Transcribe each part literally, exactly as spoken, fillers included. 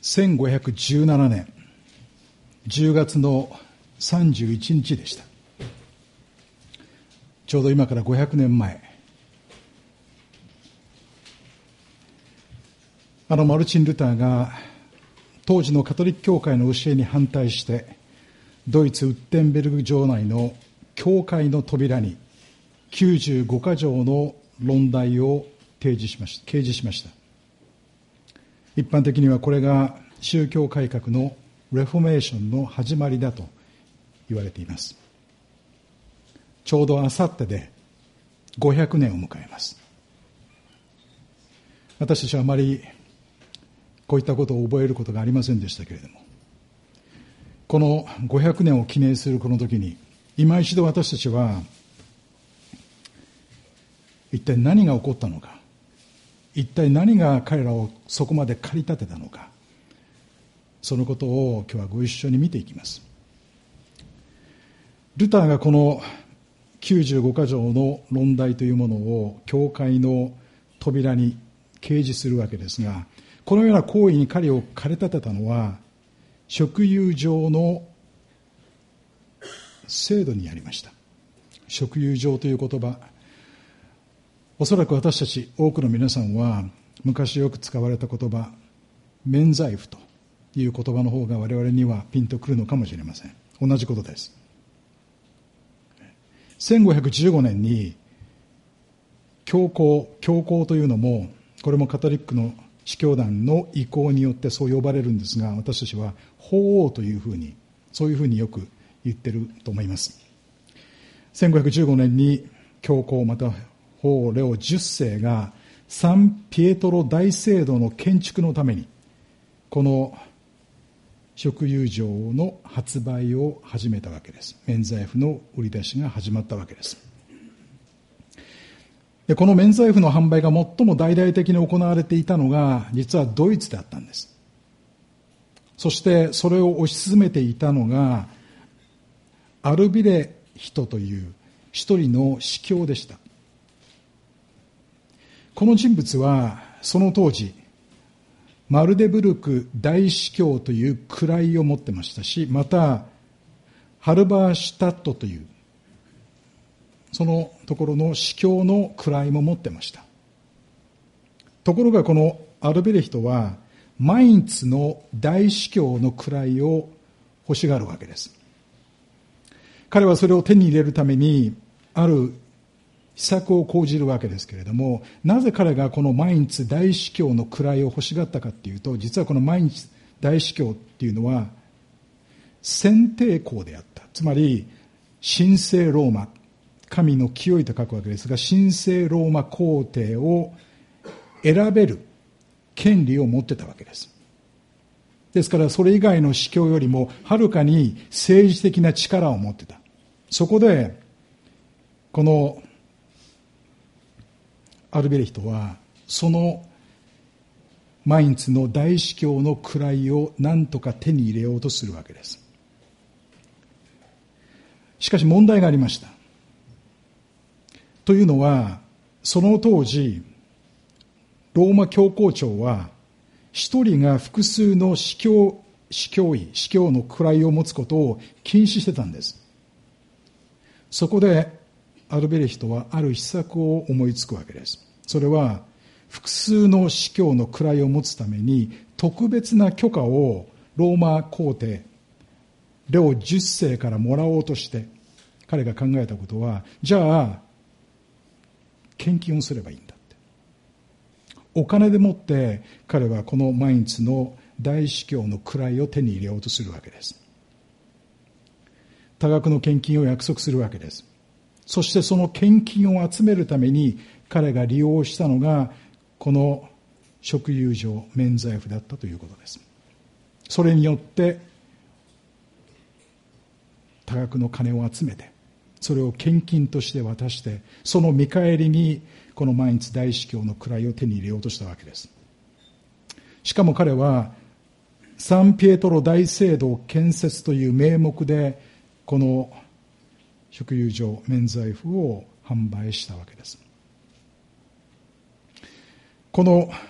せんごひゃくじゅうななねんじゅうがつのさんじゅういちにちでした。ちょうど今からごひゃくねんまえ、あのマルチン・ルターが当時のカトリック教会の教えに反対してドイツ・ウッテンベルグ城内の教会の扉にきゅうじゅうごか条の論題を提示しました、掲示しました。一般的にはこれが宗教改革のレフォメーションの始まりだと言われています。ちょうどあさってでごひゃくねんを迎えます。私たちはあまりこういったことを覚えることがありませんでしたけれども、このごひゃくねんを記念するこの時に今一度私たちは一体何が起こったのか、一体何が彼らをそこまで駆り立てたのか、そのことを今日はご一緒に見ていきます。ルターがこのきゅうじゅうごか条の論題というものを教会の扉に掲示するわけですが、このような行為に彼を駆り立てたのは職有上の制度にありました。職有上という言葉、おそらく私たち多くの皆さんは昔よく使われた言葉、免罪符という言葉の方が我々にはピンとくるのかもしれません。同じことです。せんごひゃくじゅうごねんに教皇、教皇というのも、これもカトリックの司教団の意向によってそう呼ばれるんですが、私たちは法王というふうに、そういうふうによく言ってると思います。せんごひゃくじゅうごねんに教皇また法王レオじゅっせいがサンピエトロ大聖堂の建築のためにこの職有条の発売を始めたわけです。免罪符の売り出しが始まったわけです。で、この免罪符の販売が最も大々的に行われていたのが実はドイツであったんです。そしてそれを推し進めていたのがアルビレヒトという一人の司教でした。この人物はその当時マルデブルク大司教という位を持ってましたし、またハルバーシュタットというそのところの司教の位も持ってました。ところがこのアルビレヒトはマインツの大司教の位を欲しがるわけです。彼はそれを手に入れるためにある秘策を講じるわけですけれども、なぜ彼がこのマインツ大司教の位を欲しがったかっていうと、実はこのマインツ大司教っていうのは選定公であった。つまり神聖ローマ、神の清いと書くわけですが、神聖ローマ皇帝を選べる権利を持ってたわけです。ですからそれ以外の司教よりもはるかに政治的な力を持ってた。そこでこのアルベレヒトはそのマインツの大司教の位を何とか手に入れようとするわけです。しかし問題がありました。というのは、その当時ローマ教皇庁は一人が複数の司教、司教医、司教の位を持つことを禁止してたんです。そこでアルベレヒトはある秘策を思いつくわけです。それは複数の司教の位を持つために特別な許可をローマ皇帝レオじゅっせいからもらおうとして、彼が考えたことは、じゃあ献金をすればいいんだって。お金でもって彼はこのマインツの大司教の位を手に入れようとするわけです。多額の献金を約束するわけです。そしてその献金を集めるために彼が利用したのがこの職有上免罪符だったということです。それによって多額の金を集めて、それを献金として渡して、その見返りにこのマインツ大司教の位を手に入れようとしたわけです。しかも彼はサンピエトロ大聖堂建設という名目でこの職有上免罪符を販売したわけです。この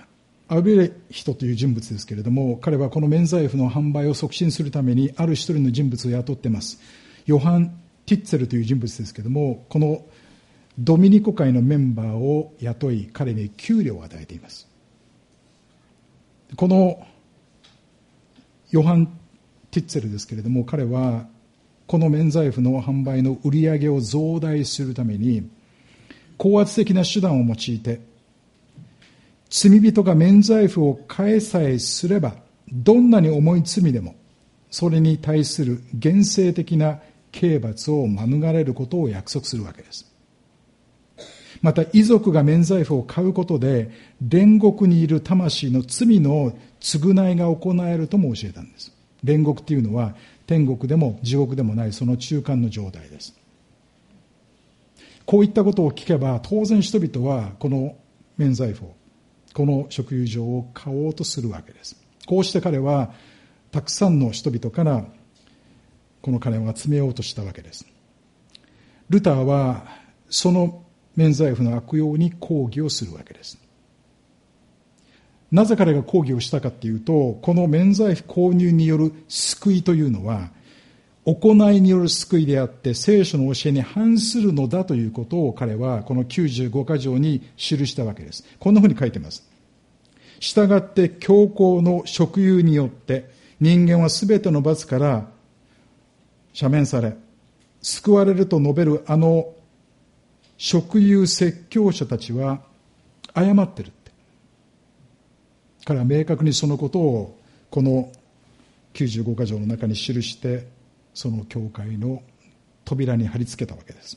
アベレヒトという人物ですけれども、彼はこの免罪符の販売を促進するためにある一人の人物を雇っています。ヨハン・ティッツェルという人物ですけれども、このドミニコ会のメンバーを雇い、彼に給料を与えています。このヨハン・ティッツェルですけれども、彼はこの免罪符の販売の売り上げを増大するために高圧的な手段を用いて、罪人が免罪符を返さえすればどんなに重い罪でもそれに対する厳正的な刑罰を免れることを約束するわけです。また遺族が免罪符を買うことで煉獄にいる魂の罪の償いが行えるとも教えたんです。煉獄というのは天国でも地獄でもないその中間の状態です。こういったことを聞けば当然人々はこの免罪符を、この贖油場を買おうとするわけです。こうして彼はたくさんの人々からこの金を集めようとしたわけです。ルターはその免罪符の悪用に抗議をするわけです。なぜ彼が抗議をしたかというと、この免罪符購入による救いというのは行いによる救いであって聖書の教えに反するのだということを彼はこのきゅうじゅうごか条に記したわけです。こんなふうに書いています。したがって教皇の贖油によって人間はすべての罰から赦免され救われると述べるあの贖油説教者たちは誤ってるって。彼は明確にそのことをこのきゅうじゅうごか条の中に記してその教会の扉に貼り付けたわけです。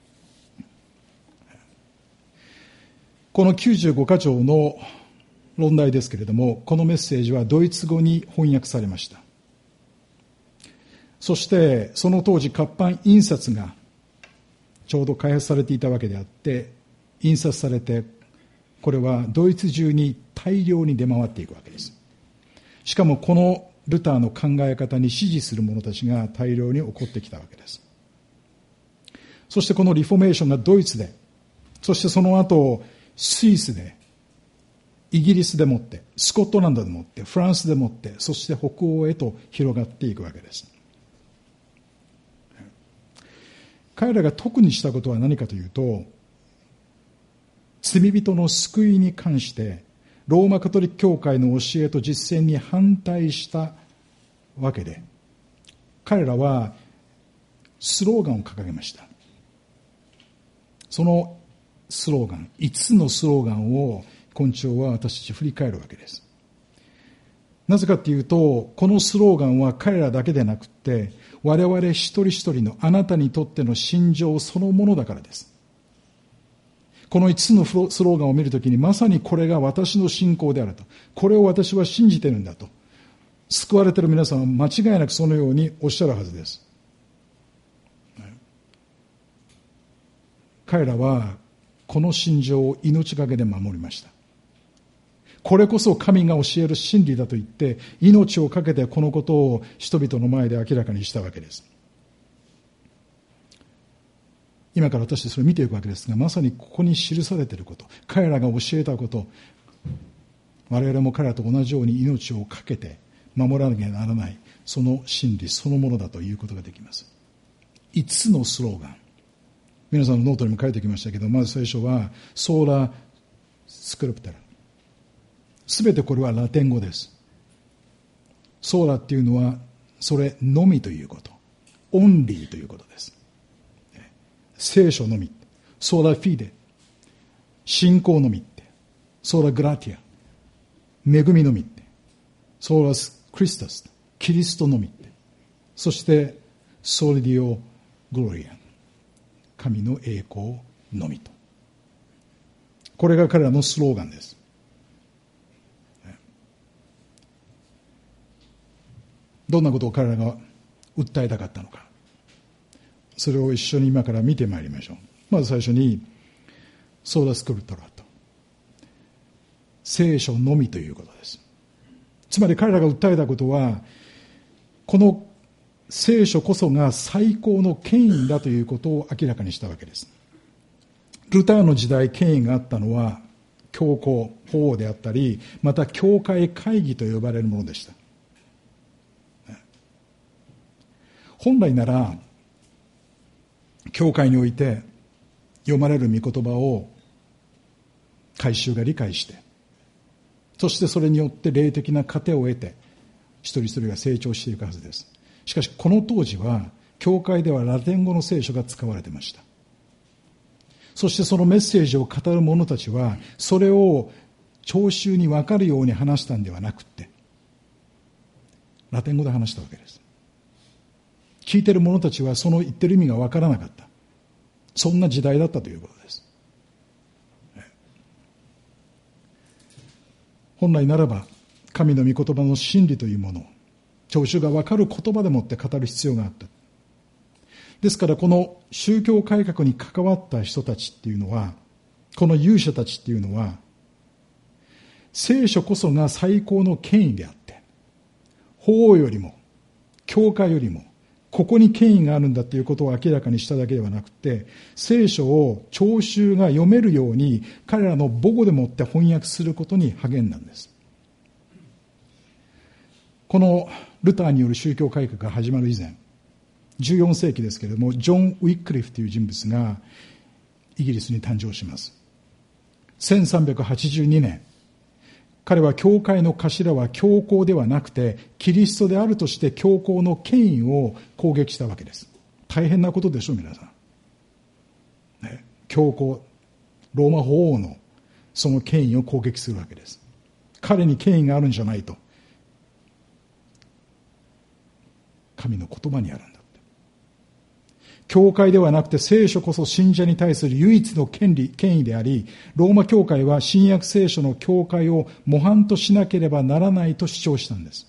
このきゅうじゅうごか条の論題ですけれども、このメッセージはドイツ語に翻訳されました。そしてその当時活版印刷がちょうど開発されていたわけであって、印刷されてこれはドイツ中に大量に出回っていくわけです。しかもこのルターの考え方に支持する者たちが大量に起こってきたわけです。そしてこのリフォーメーションがドイツで、そしてその後スイスで、イギリスでもって、スコットランドでもって、フランスでもって、そして北欧へと広がっていくわけです。彼らが特にしたことは何かというと、罪人の救いに関してローマカトリック教会の教えと実践に反対したわけで、彼らはスローガンを掲げました。そのスローガン、いつつのスローガンを今朝は私たち振り返るわけです。なぜかというと、このスローガンは彼らだけでなくて、我々一人一人のあなたにとっての信条そのものだからです。このいつつのスローガンを見るときに、まさにこれが私の信仰であると。これを私は信じてるんだと。救われている皆さんは間違いなくそのようにおっしゃるはずです。彼らはこの信条を命がけで守りました。これこそ神が教える真理だと言って命をかけてこのことを人々の前で明らかにしたわけです。今から私たちそれを見ていくわけですが、まさにここに記されていること、彼らが教えたこと、我々も彼らと同じように命をかけて守らなきゃならない、その真理そのものだということができます。いつつのスローガン、皆さんのノートにも書いてきましたけど、まず最初はソーラスクリプタラ、すべてこれはラテン語です。ソーラっていうのはそれのみということ、オンリーということです。聖書のみ、ソーラフィーデ、信仰のみって、ソーラグラティア、恵みのみって、ソーラスクリスタス、キリストのみって、そしてソリディオグロリア、神の栄光のみと。これが彼らのスローガンです。どんなことを彼らが訴えたかったのか、それを一緒に今から見てまいりましょう。まず最初にソーラスクリプトラと、聖書のみということです。つまり彼らが訴えたことは、この聖書こそが最高の権威だということを明らかにしたわけです。ルターの時代、権威があったのは教皇、法王であったり、また教会会議と呼ばれるものでした。本来なら教会において読まれる御言葉を改宗が理解して、そしてそれによって霊的な糧を得て一人一人が成長していくはずです。しかしこの当時は教会ではラテン語の聖書が使われていました。そしてそのメッセージを語る者たちはそれを聴衆に分かるように話したんではなくて、ラテン語で話したわけです。聞いている者たちはその言ってる意味が分からなかった。そんな時代だったということです。本来ならば神の御言葉の真理というものを聴衆が分かる言葉でもって語る必要があった。ですからこの宗教改革に関わった人たちっていうのは、この勇者たちっていうのは、聖書こそが最高の権威であって、法よりも教会よりもここに権威があるんだということを明らかにしただけではなくて、聖書を聴衆が読めるように彼らの母語でもって翻訳することに励んだんです。このルターによる宗教改革が始まる以前、じゅうよん世紀ですけれども、ジョン・ウィックリフという人物がイギリスに誕生します。せんさんびゃくはちじゅうにねん、彼は教会の頭は教皇ではなくてキリストであるとして教皇の権威を攻撃したわけです。大変なことでしょう皆さん、ね、教皇、ローマ法王のその権威を攻撃するわけです。彼に権威があるんじゃないと、神の言葉にあるんだ。教会ではなくて聖書こそ信者に対する唯一の権利、権威であり、ローマ教会は新約聖書の教会を模範としなければならないと主張したんです。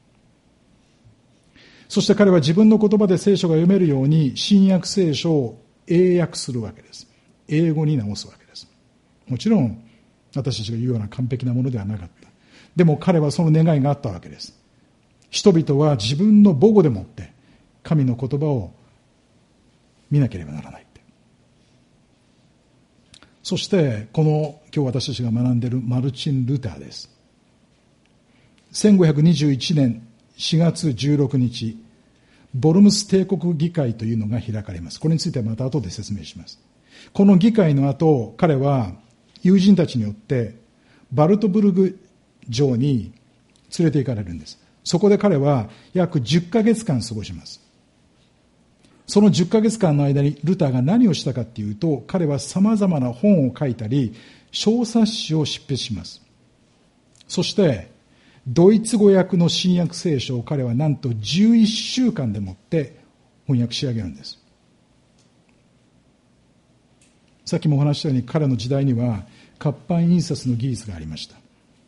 そして彼は自分の言葉で聖書が読めるように新約聖書を英訳するわけです。英語に直すわけです。もちろん私たちが言うような完璧なものではなかった。でも彼はその願いがあったわけです。人々は自分の母語でもって神の言葉を見なければならないって。そしてこの今日私たちが学んでいるマルチン・ルターです。せんごひゃくにじゅういちねんしがつじゅうろくにち、ボルムス帝国議会というのが開かれます。これについてはまた後で説明します。この議会の後、彼は友人たちによってバルトブルグ城に連れて行かれるんです。そこで彼は約じゅっかげつかん過ごします。そのじゅっかげつかんの間にルターが何をしたかっていうと、彼は様々な本を書いたり小冊子を執筆します。そしてドイツ語訳の新約聖書を彼はなんとじゅういっしゅうかんでもって翻訳し上げるんです。さっきもお話ししたように彼の時代には活版印刷の技術がありました。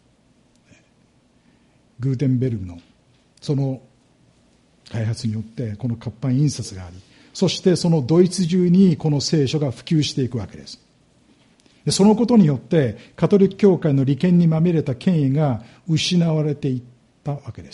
グーテンベルグのその開発によってこの活版印刷があり、そしてそのドイツ中にこの聖書が普及していくわけです。でそのことによってカトリック教会の利権にまみれた権威が失われていったわけです。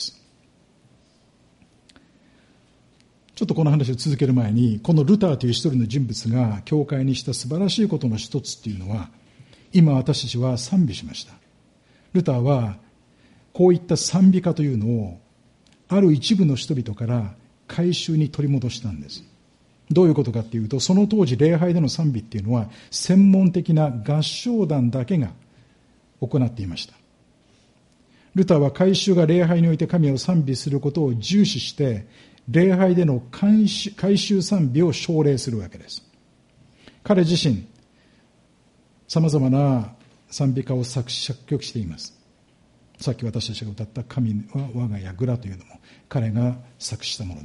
ちょっとこの話を続ける前に、このルターという一人の人物が教会にした素晴らしいことの一つっていうのは、今私たちは賛美しました。ルターはこういった賛美歌というのをある一部の人々から改宗に取り戻したんです。どういうことかっていうと、その当時礼拝での賛美っていうのは専門的な合唱団だけが行っていました。ルターは改宗が礼拝において神を賛美することを重視して、礼拝での改宗賛美を奨励するわけです。彼自身さまざまな賛美歌を作詞作曲しています。さっき私たちが歌った神は我が櫓というのも彼が作詞したものです。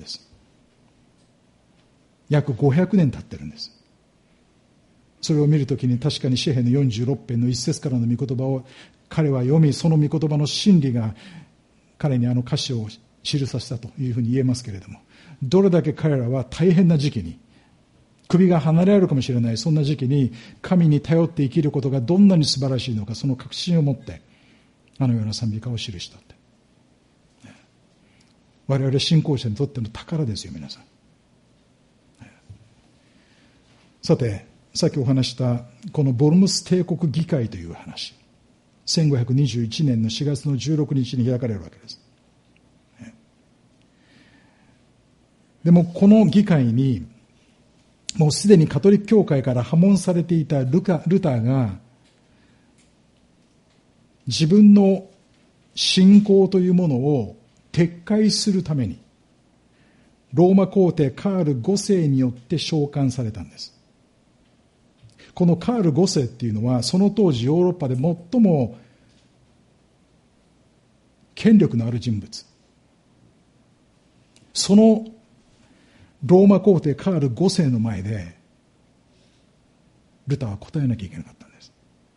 約ごひゃくねん経ってるんです。それを見るときに確かに詩編のよんじゅうろく編の一節からの御言葉を彼は読み、その御言葉の真理が彼にあの歌詞を記させたというふうに言えますけれども、どれだけ彼らは大変な時期に、首が離れられるかもしれないそんな時期に神に頼って生きることがどんなに素晴らしいのか、その確信を持ってあのような賛美歌を記したって。我々信仰者にとっての宝ですよ皆さん。さて、さっきお話したこのボルムス帝国議会という話、 せんごひゃくにじゅういちねんのしがつのじゅうろくにちに開かれるわけです。でもこの議会にもうすでにカトリック教会から破門されていたルカ、ルターが自分の信仰というものを撤回するためにローマ皇帝カールごせいによって召喚されたんです。このカールごせいっていうのはその当時ヨーロッパで最も権力のある人物。そのローマ皇帝カールごせいの前でルターは答えなきゃいけなかったんです。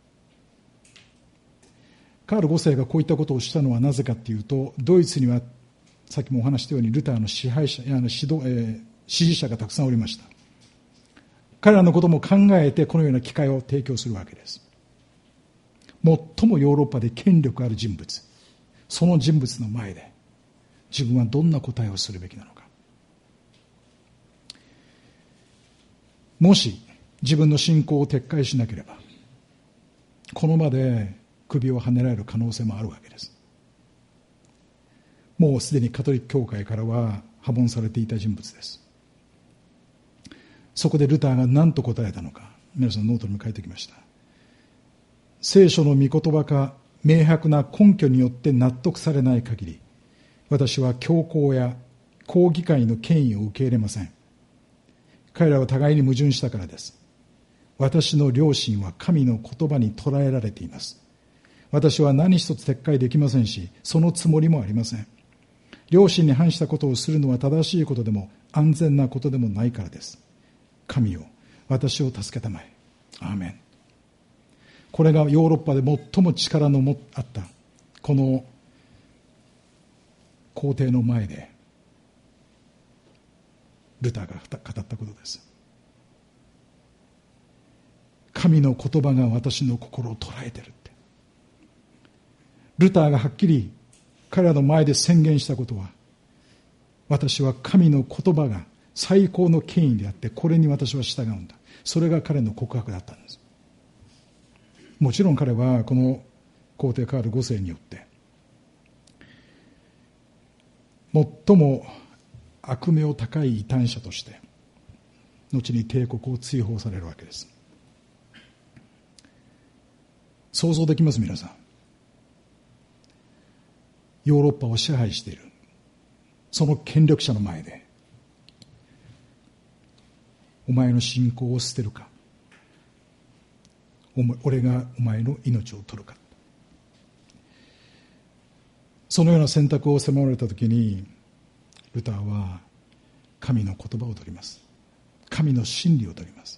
カールごせいがこういったことをしたのはなぜかというと、ドイツにはさっきもお話したようにルターの支配者、あの指導、えー、支持者がたくさんおりました。彼らのことも考えてこのような機会を提供するわけです。最もヨーロッパで権力ある人物、その人物の前で自分はどんな答えをするべきなのか。もし自分の信仰を撤回しなければこの場で首をはねられる可能性もあるわけです。もうすでにカトリック教会からは破門されていた人物です。そこでルターが何と答えたのか、皆さんノートにも書いてきました。聖書の御言葉か明白な根拠によって納得されない限り、私は教皇や公議会の権威を受け入れません。彼らは互いに矛盾したからです。私の良心は神の言葉に捉えられています。私は何一つ撤回できませんし、そのつもりもありません。良心に反したことをするのは正しいことでも安全なことでもないからです。神よ、私を助けたまえ。アーメン。これがヨーロッパで最も力のあったこの皇帝の前でルターが語ったことです。神の言葉が私の心を捉えてるって。ルターがはっきり彼らの前で宣言したことは、私は神の言葉が最高の権威であって、これに私は従うんだ。それが彼の告白だったんです。もちろん彼はこの皇帝カールごせいによって最も悪名高い異端者として後に帝国を追放されるわけです。想像できます？皆さん、ヨーロッパを支配しているその権力者の前でお前の信仰を捨てるか、俺がお前の命を取るか。そのような選択を迫られたときにルターは神の言葉を取ります。神の真理を取ります。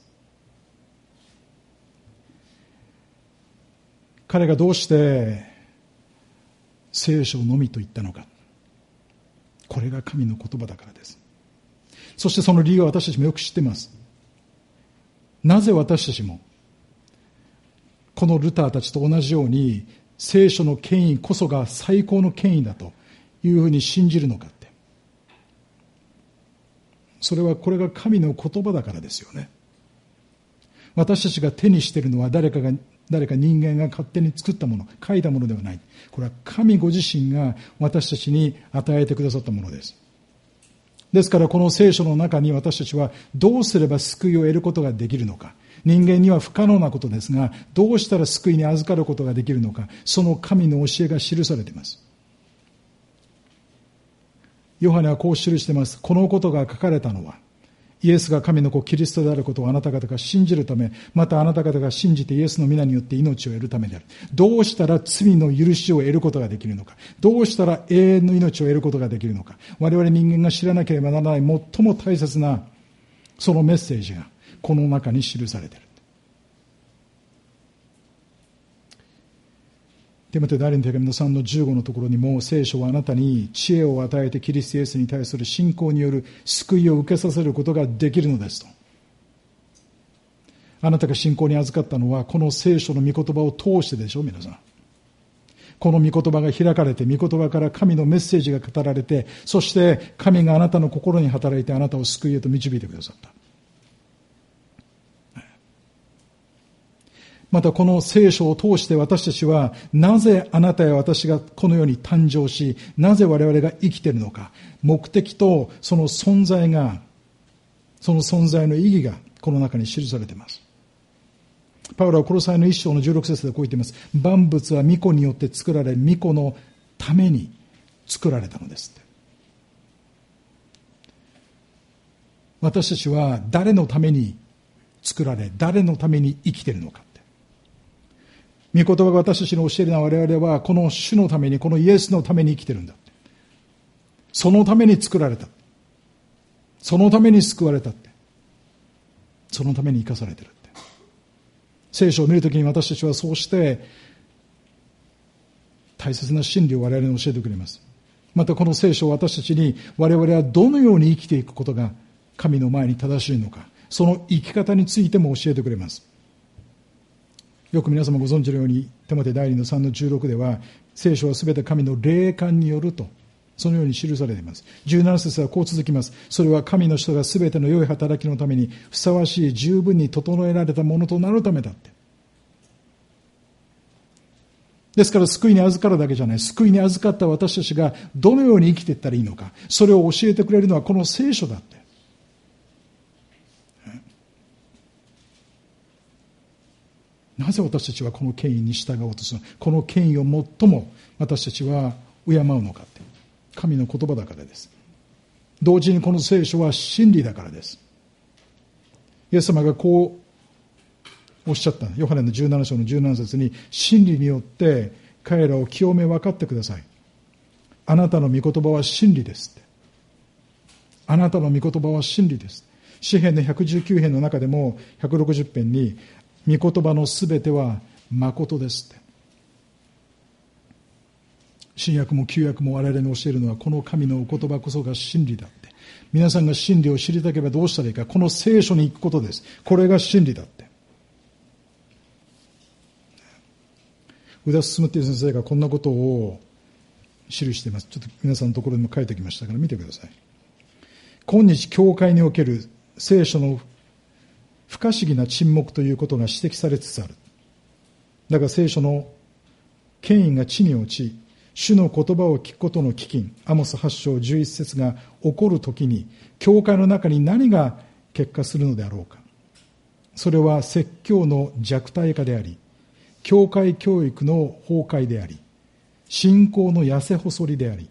彼がどうして聖書のみと言ったのか。これが神の言葉だからです。そしてその理由は私たちもよく知っています。なぜ私たちもこのルターたちと同じように聖書の権威こそが最高の権威だというふうに信じるのかって。それはこれが神の言葉だからですよね。私たちが手にしているのは誰かが誰か人間が勝手に作ったもの、書いたものではない。これは神ご自身が私たちに与えてくださったものです。ですからこの聖書の中に私たちはどうすれば救いを得ることができるのか。人間には不可能なことですが、どうしたら救いに預かることができるのか。その神の教えが記されています。ヨハネはこう記しています。このことが書かれたのは、イエスが神の子キリストであることをあなた方が信じるため、またあなた方が信じてイエスの皆によって命を得るためである。どうしたら罪の許しを得ることができるのか。どうしたら永遠の命を得ることができるのか。我々人間が知らなければならない最も大切なそのメッセージがこの中に記されている。テモテ第二の手紙のさんのじゅうごのところにも、聖書はあなたに知恵を与えてキリストイエスに対する信仰による救いを受けさせることができるのですと。あなたが信仰に預かったのはこの聖書の御言葉を通してでしょう。皆さん、この御言葉が開かれて、御言葉から神のメッセージが語られて、そして神があなたの心に働いてあなたを救いへと導いてくださった。 またこの聖書を通して私たちは、なぜあなたや私がこの世に誕生し、なぜ我々が生きているのか、目的とその存在が、その存在の意義がこの中に記されています。パウロはコロサイの一章のじゅうろく節でこう言っています。万物は御子によって作られ、御子のために作られたのですって。私たちは誰のために作られ、誰のために生きているのかって。御言葉が私たちに教えるのは、我々はこの主のために、このイエスのために生きているんだって。そのために作られた。そのために救われたって。そのために生かされているって。聖書を見るときに私たちはそうして大切な真理を我々に教えてくれます。またこの聖書を私たちに、我々はどのように生きていくことが神の前に正しいのか、その生き方についても教えてくれます。よく皆様ご存知のように、テモテ第二のさんのじゅうろくでは、聖書はすべて神の霊感によると、そのように記されています。じゅうなな節はこう続きます。それは神の人がすべての良い働きのためにふさわしい、十分に整えられたものとなるためだって。ですから救いに預かるだけじゃない。救いに預かった私たちがどのように生きていったらいいのか、それを教えてくれるのはこの聖書だって。なぜ私たちはこの権威に従おうとするのか。この権威を最も私たちは敬うのかって。神の言葉だからです。同時にこの聖書は真理だからです。イエス様がこうおっしゃった。ヨハネのじゅうなな章のじゅうなな節に、真理によって彼らを清め分かってください。あなたの御言葉は真理ですって。あなたの御言葉は真理です。詩編のひゃくじゅうきゅう編の中でもひゃくろくじゅう編に、御言葉のすべては誠ですって。新約も旧約も我々に教えるのは、この神のお言葉こそが真理だって。皆さんが真理を知りたければどうしたらいいか。この聖書に行くことです。これが真理だって。宇田進っていう先生がこんなことを記しています。ちょっと皆さんのところにも書いてきましたから見てください。今日教会における聖書の不可思議な沈黙ということが指摘されつつある。だから聖書の権威が地に落ち、主の言葉を聞くことの飢饉、アモスはち章じゅういち節が起こるときに、教会の中に何が結果するのであろうか。それは説教の弱体化であり、教会教育の崩壊であり、信仰の痩せ細りであり、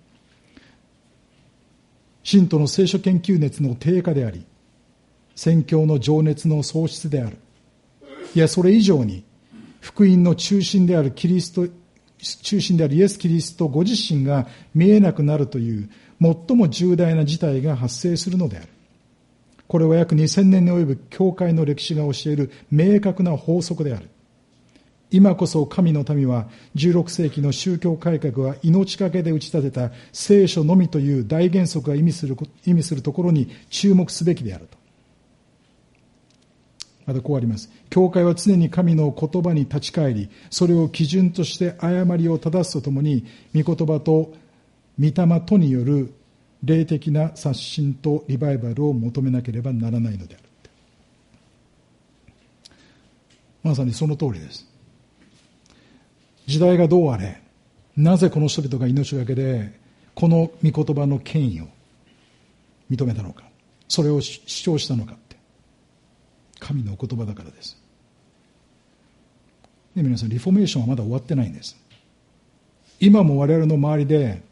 信徒の聖書研究熱の低下であり、宣教の情熱の喪失である。いや、それ以上に、福音の中心であるキリスト、中心であるイエス・キリストご自身が見えなくなるという最も重大な事態が発生するのである。これは約にせんねんに及ぶ教会の歴史が教える明確な法則である。今こそ神の民はじゅうろく世紀の宗教改革は命がけで打ち立てた聖書のみという大原則が意味する、意味するところに注目すべきであると。またこうあります。教会は常に神の言葉に立ち返り、それを基準として誤りを正すとともに、御言葉と御霊とによる霊的な刷新とリバイバルを求めなければならないのである。まさにその通りです。時代がどうあれ、なぜこの人々が命がけでこの御言葉の権威を認めたのか、それを主張したのかって、神のお言葉だからです。で、皆さん、リフォーメーションはまだ終わってないんです。今も我々の周りで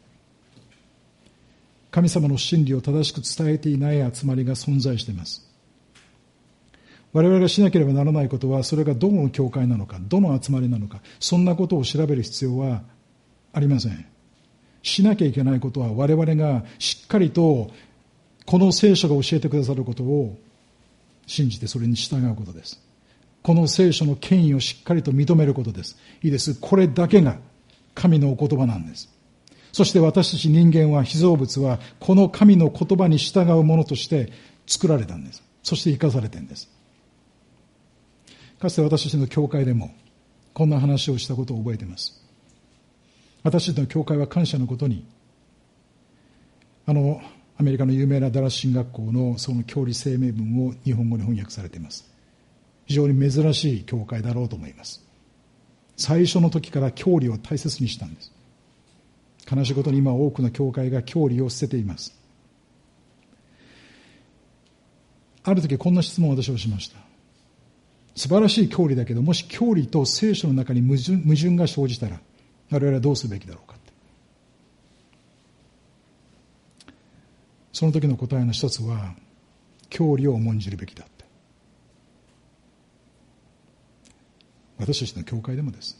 神様の真理を正しく伝えていない集まりが存在しています。我々がしなければならないことは、それがどの教会なのか、どの集まりなのか、そんなことを調べる必要はありません。しなきゃいけないことは、我々がしっかりとこの聖書が教えてくださることを信じてそれに従うことです。この聖書の権威をしっかりと認めることです。いいです。これだけが神のお言葉なんです。そして私たち人間は、被造物はこの神の言葉に従うものとして作られたんです。そして生かされているんです。かつて私たちの教会でもこんな話をしたことを覚えています。私たちの教会は感謝のことに、あのアメリカの有名なダラス神学校のその教理声明文を日本語に翻訳されています。非非常に珍しい教会だろうと思います。最初の時から教理を大切にしたんです。悲しいことに今多くの教会が教理を捨てています。ある時こんな質問を私はしました。素晴らしい教理だけど、もし教理と聖書の中に矛盾、矛盾が生じたら我々はどうするべきだろうかって。その時の答えの一つは、教理を重んじるべきだって。私たちの教会でもです。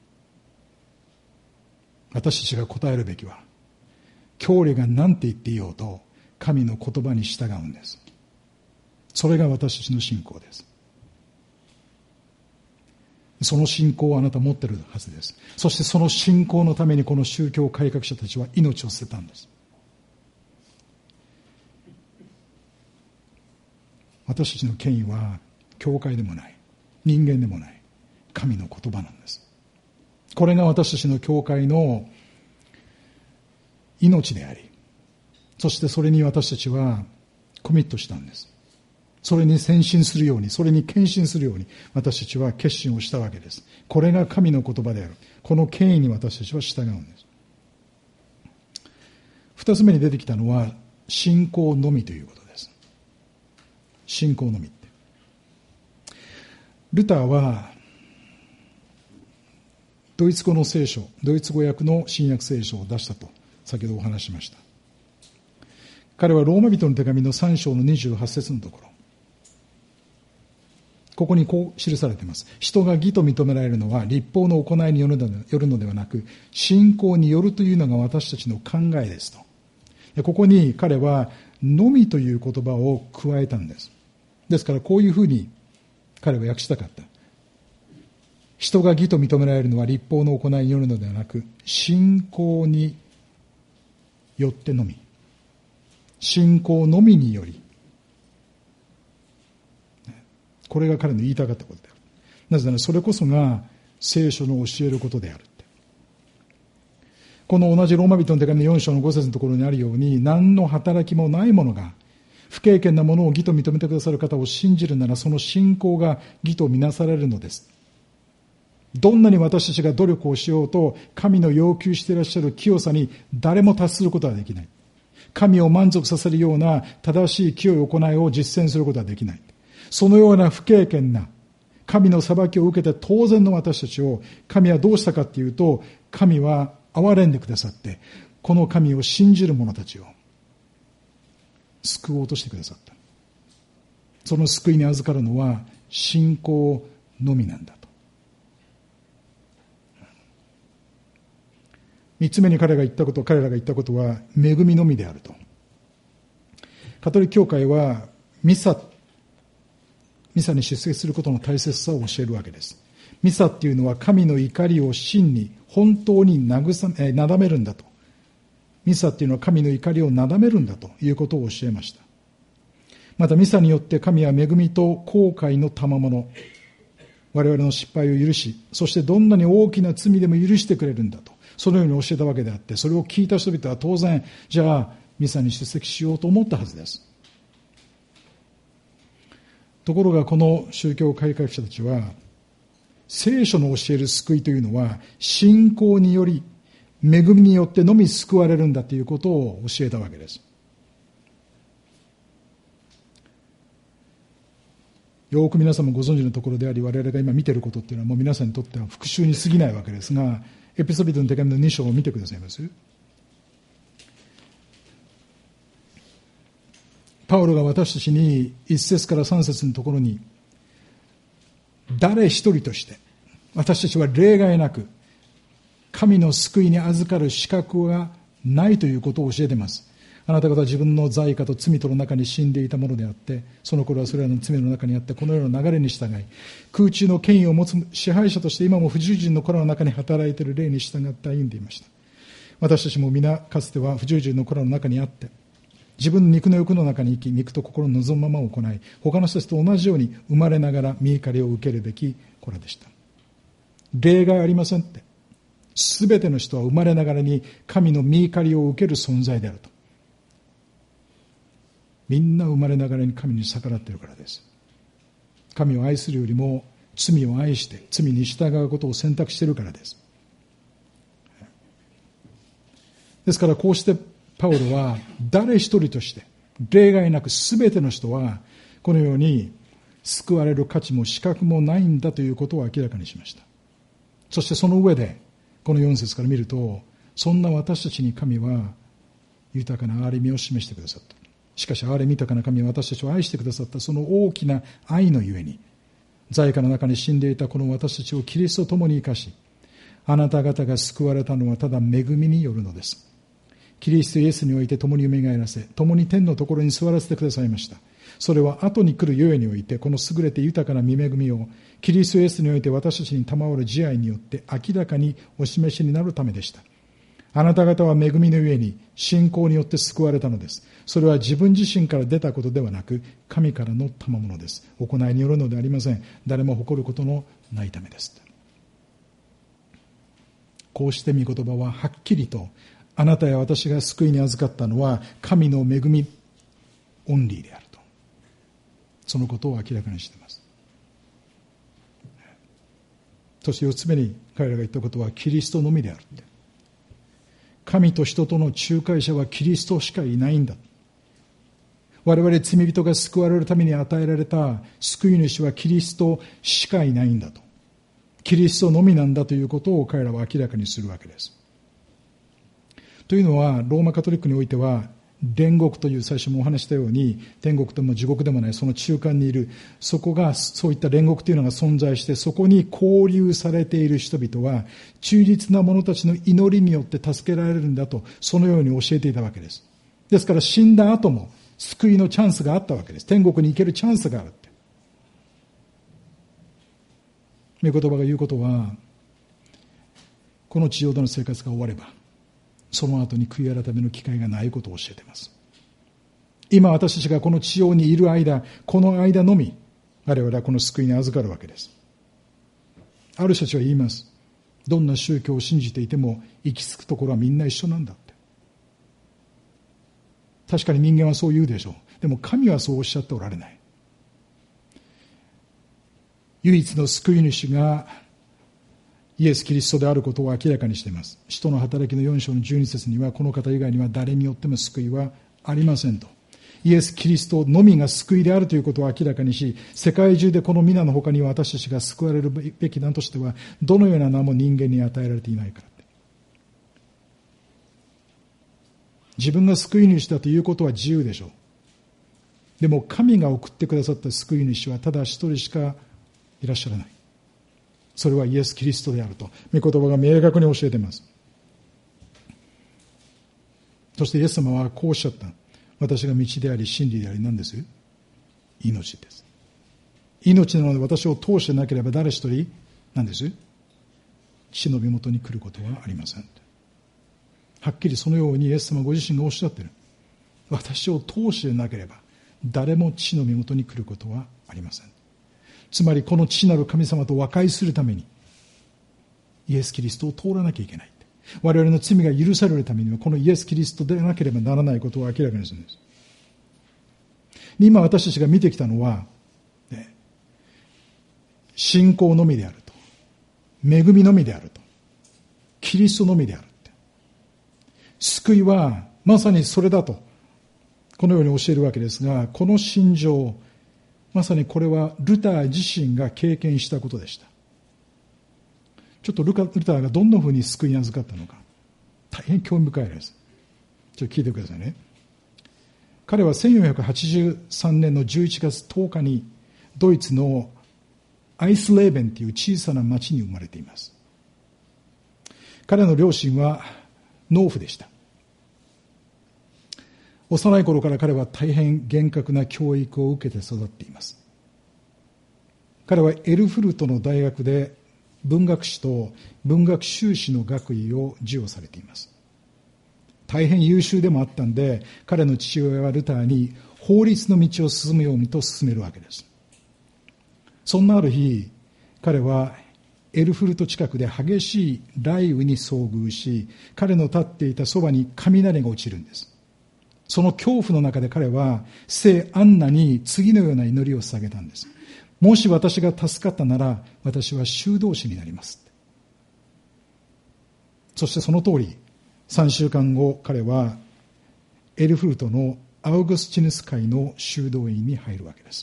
私たちが答えるべきは、教理が何て言っていようと神の言葉に従うんです。それが私たちの信仰です。その信仰をあなた持っているはずです。そしてその信仰のためにこの宗教改革者たちは命を捨てたんです。私たちの権威は教会でもない、人間でもない、神の言葉なんです。これが私たちの教会の命であり、そしてそれに私たちはコミットしたんです。それに先進するように、それに献身するように私たちは決心をしたわけです。これが神の言葉である。この権威に私たちは従うんです。二つ目に出てきたのは信仰のみということです。信仰のみって。ルターはドイツ語の聖書、ドイツ語訳の新約聖書を出したと先ほどお話ししました。彼はローマ人の手紙のさん章のにじゅうはち節のところ、ここにこう記されています。人が義と認められるのは律法の行いによるのではなく、信仰によるというのが私たちの考えですと。ここに彼はのみという言葉を加えたんです。ですからこういうふうに彼は訳したかった。人が義と認められるのは律法の行いによるのではなく、信仰によってのみ。信仰のみにより。これが彼の言いたかったことである。なぜならそれこそが聖書の教えることであるって。この同じローマ人の手紙のよん章のご節のところにあるように、何の働きもない者が不経験なものを義と認めてくださる方を信じるなら、その信仰が義とみなされるのです。どんなに私たちが努力をしようと、神の要求していらっしゃる清さに誰も達することはできない。神を満足させるような正しい清い行いを実践することはできない。そのような不経験な神の裁きを受けて当然の私たちを神はどうしたかっていうと、神は憐れんでくださって、この神を信じる者たちを救おうとしてくださった。その救いに預かるのは信仰のみなんだと。三つ目に彼が言ったこと、彼らが言ったことは恵みのみであると。カトリック教会はミサミサに出席することの大切さを教えるわけです。ミサっていうのは神の怒りを真に本当に慰め、なだめるんだと。ミサっていうのは神の怒りをなだめるんだということを教えました。またミサによって神は恵みと後悔の賜物、我々の失敗を許し、そしてどんなに大きな罪でも許してくれるんだと、そのように教えたわけであって、それを聞いた人々は当然、じゃあミサに出席しようと思ったはずです。ところがこの宗教改革者たちは、聖書の教える救いというのは信仰により、恵みによってのみ救われるんだということを教えたわけです。よく皆さんもご存知のところであり、我々が今見ていることっていうのはもう皆さんにとっては復習に過ぎないわけですが、エピソビトの手紙のに章を見てくださいます。パウロが私たちにいち節からさん節のところに、誰一人として私たちは例外なく神の救いに預かる資格がないということを教えています。あなた方は自分の罪過と罪との中に死んでいたものであって、その頃はそれらの罪の中にあって、この世の流れに従い、空中の権威を持つ支配者として今も不従順の子らの中に働いている霊に従って歩んでいました。私たちも皆かつては不従順の子らの中にあって、自分の肉の欲の中に生き、肉と心の望むまま行い、他の人たちと同じように生まれながら御怒りを受けるべき子らでした。例外ありませんって。すべての人は生まれながらに神の御怒りを受ける存在であると。みんな生まれながらに神に逆らっているからです。 神を愛するよりも罪を愛して罪に従うことを選択しているからです。ですからこうしてパウロは誰一人として例外なく全ての人はこのように救われる価値も資格もないんだということを明らかにしました。そしてその上でこのよん節から見ると、そんな私たちに神は豊かな憐れみを示してくださった。しかし憐れみ豊かな神は私たちを愛してくださったその大きな愛のゆえに、罪禍の中に死んでいたこの私たちをキリストと共に生かし、あなた方が救われたのはただ恵みによるのです。キリストイエスにおいて共によみがえらせ、共に天のところに座らせてくださいました。それは後に来るゆえにおいて、この優れて豊かな御恵みをキリストイエスにおいて私たちに賜る慈愛によって明らかにお示しになるためでした。あなた方は恵みのゆえに信仰によって救われたのです。それは自分自身から出たことではなく、神からの賜物です。行いによるのでありません。誰も誇ることのないためです。こうして御言葉ははっきりと、あなたや私が救いに預かったのは神の恵みオンリーであると、そのことを明らかにしています。そして四つ目に彼らが言ったことはキリストのみであるって。神と人との仲介者はキリストしかいないんだ。我々罪人が救われるために与えられた救い主はキリストしかいないんだと。キリストのみなんだということを彼らは明らかにするわけです。というのは、ローマカトリックにおいては、煉獄という最初もお話したように、天国でも地獄でもない、その中間にいる、そこが、そういった煉獄というのが存在して、そこに交流されている人々は、忠実な者たちの祈りによって助けられるんだと、そのように教えていたわけです。ですから死んだ後も、救いのチャンスがあったわけです。天国に行けるチャンスがあるって。御言葉が言うことは、この地上での生活が終われば、その後に悔い改めの機会がないことを教えています。今私たちがこの地上にいる間、この間のみ、我々はこの救いに預かるわけです。ある人たちは言います。どんな宗教を信じていても、行き着くところはみんな一緒なんだって。確かに人間はそう言うでしょう。でも神はそうおっしゃっておられない。唯一の救い主がイエス・キリストであることを明らかにしています。使徒の働きのよん章のじゅうに節には、この方以外には誰によっても救いはありませんと。イエス・キリストのみが救いであるということを明らかにし、世界中でこの皆の他には私たちが救われるべき名としては、どのような名も人間に与えられていないからって。自分が救い主だということは自由でしょう。でも神が送ってくださった救い主はただ一人しかいらっしゃらない。それはイエス・キリストであると、御言葉が明確に教えています。そしてイエス様はこうおっしゃった。私が道であり真理であり何です？命です。命なので私を通してなければ誰一人何です？父の身元に来ることはありません。はっきりそのようにイエス様ご自身がおっしゃっている。私を通してなければ誰も父の身元に来ることはありません。つまりこの父なる神様と和解するためにイエス・キリストを通らなきゃいけない。我々の罪が許されるためにはこのイエス・キリストでなければならないことを明らかにするんです。今私たちが見てきたのは、ね、信仰のみであると、恵みのみであると、キリストのみであるって。救いはまさにそれだとこのように教えるわけですが、この信条、まさにこれはルター自身が経験したことでした。ちょっとルターがどんなふうに救いに預かったのか、大変興味深いです。ちょっと聞いてくださいね。彼はせんよんひゃくはちじゅうさんねんのじゅういちがつとおかにドイツのアイスレーベンという小さな町に生まれています。彼の両親は農夫でした。幼い頃から彼は大変厳格な教育を受けて育っています。彼はエルフルトの大学で文学史と文学修士の学位を授与されています。大変優秀でもあったんで、彼の父親はルターに法律の道を進むようにと進めるわけです。そんなある日、彼はエルフルト近くで激しい雷雨に遭遇し、彼の立っていたそばに雷が落ちるんです。その恐怖の中で彼は聖アンナに次のような祈りを捧げたんです。 もし私が助かったなら私は修道士になります。そしてその通りさんしゅうかんご、彼はエルフルトのアウグスチヌス会の修道院に入るわけです。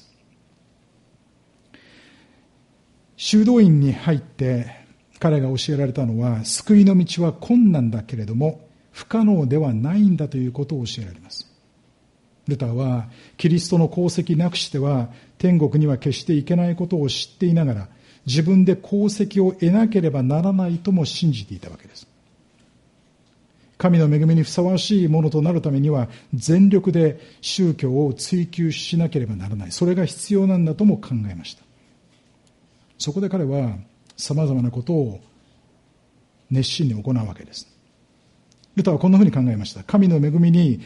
修道院に入って彼が教えられたのは、救いの道は困難だけれども不可能ではないんだということを教えられます。ルターはキリストの功績なくしては天国には決していけないことを知っていながら、自分で功績を得なければならないとも信じていたわけです。神の恵みにふさわしいものとなるためには全力で宗教を追求しなければならない。それが必要なんだとも考えました。そこで彼はさまざまなことを熱心に行うわけです。ルターはこんなふうに考えました。神の恵みに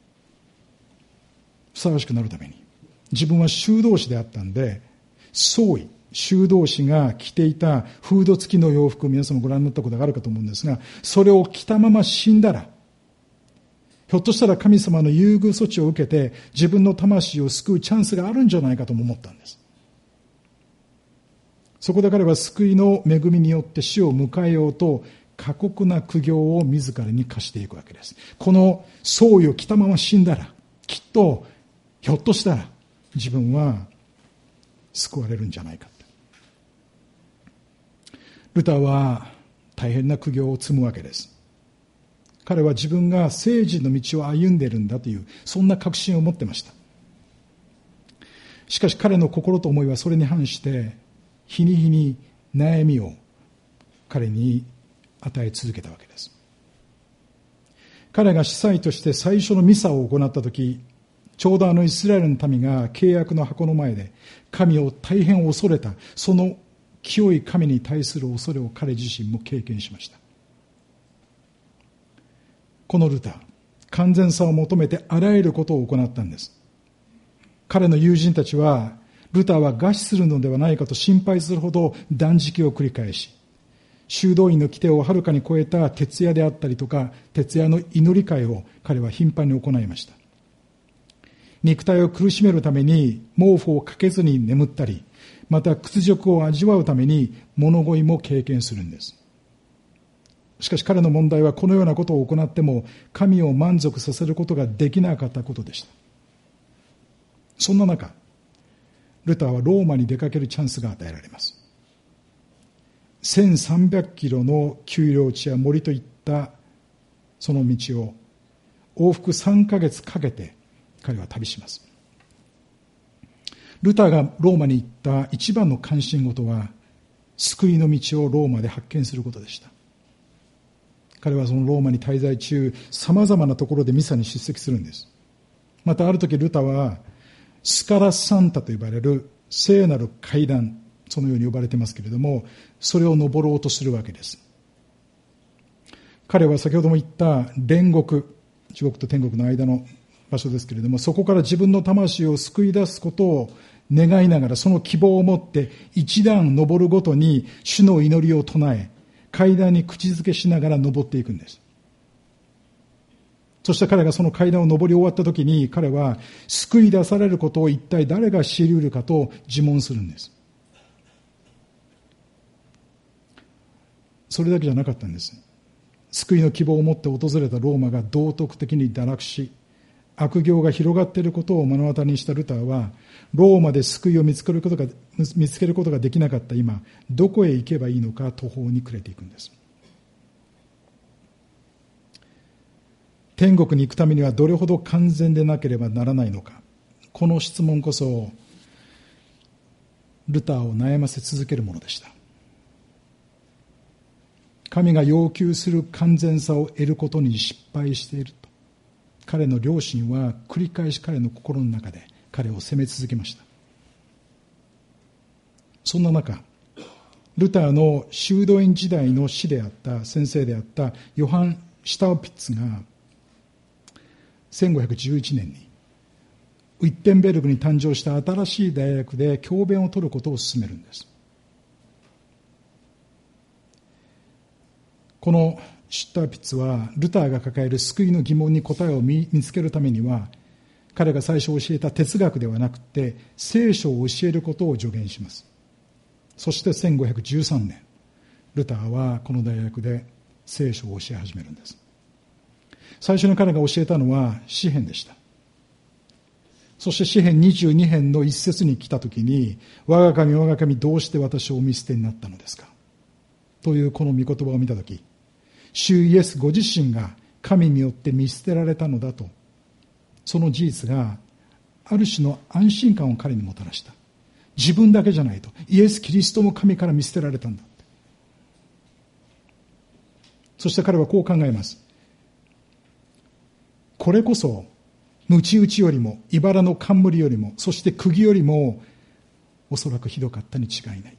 ふさわしくなるために、自分は修道士であったんで、僧衣、修道士が着ていたフード付きの洋服、皆さんもご覧になったことがあるかと思うんですが、それを着たまま死んだら、ひょっとしたら神様の優遇措置を受けて自分の魂を救うチャンスがあるんじゃないかとも思ったんです。そこで彼は救いの恵みによって死を迎えようと過酷な苦行を自らに課していくわけです。この僧衣を着たまま死んだら、きっとひょっとしたら自分は救われるんじゃないかって。ルターは大変な苦行を積むわけです。彼は自分が聖人の道を歩んでいるんだという、そんな確信を持ってました。しかし彼の心と思いはそれに反して日に日に悩みを彼に与え続けたわけです。彼が司祭として最初のミサを行ったとき、ちょうどあのイスラエルの民が契約の箱の前で神を大変恐れた、その清い神に対する恐れを彼自身も経験しました。このルター、完全さを求めてあらゆることを行ったんです。彼の友人たちはルターは餓死するのではないかと心配するほど断食を繰り返し、修道院の規定をはるかに超えた徹夜であったりとか、徹夜の祈り会を彼は頻繁に行いました。肉体を苦しめるために毛布をかけずに眠ったり、また屈辱を味わうために物乞いも経験するんです。しかし彼の問題は、このようなことを行っても神を満足させることができなかったことでした。そんな中、ルターはローマに出かけるチャンスが与えられます。せんさんびゃくキロの丘陵地や森といったその道を往復さんかげつかけて彼は旅します。ルターがローマに行った一番の関心事は、救いの道をローマで発見することでした。彼はそのローマに滞在中、さまざまなところでミサに出席するんです。またある時ルターはスカラサンタと呼ばれる聖なる階段、そのように呼ばれていますけれども、それを登ろうとするわけです。彼は先ほども言った煉獄、地獄と天国の間の場所ですけれども、そこから自分の魂を救い出すことを願いながら、その希望を持って一段登るごとに主の祈りを唱え、階段に口づけしながら登っていくんです。そして彼がその階段を登り終わった時に、彼は救い出されることを一体誰が知り得るかと自問するんです。それだけじゃなかったんです。救いの希望を持って訪れたローマが道徳的に堕落し、悪行が広がっていることを目の当たりにしたルターは、ローマで救いを見つけることが見つけることができなかった今、どこへ行けばいいのか途方に暮れていくんです。天国に行くためにはどれほど完全でなければならないのか、この質問こそルターを悩ませ続けるものでした。神が要求する完全さを得ることに失敗していると、彼の良心は繰り返し彼の心の中で彼を責め続けました。そんな中、ルターの修道院時代の師であった先生であったヨハン・シュタウピッツがせんごひゃくじゅういちねんにウィッテンベルグに誕生した新しい大学で教鞭を取ることを進めるんです。このシュターピッツはルターが抱える救いの疑問に答えを見つけるためには、 彼が最初教えた哲学ではなくて聖書を教えることを助言します。そしてせんごひゃくじゅうさんねん、ルターはこの大学で聖書を教え始めるんです。最初に彼が教えたのは詩編でした。そして詩編にじゅうに編の一節に来たときに、我が神我が神どうして私をお見捨てになったのですかというこの御言葉を見たとき、主イエスご自身が神によって見捨てられたのだと、その事実がある種の安心感を彼にもたらした。自分だけじゃないと、イエス・キリストも神から見捨てられたんだ。そして彼はこう考えます。これこそ鞭打ちよりも茨の冠よりも、そして釘よりもおそらくひどかったに違いない。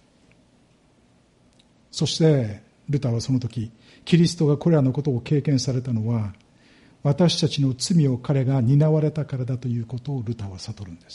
そしてルターはその時、キリストがこれらのことを経験されたのは私たちの罪を彼が担われたからだということをルターは悟るんです。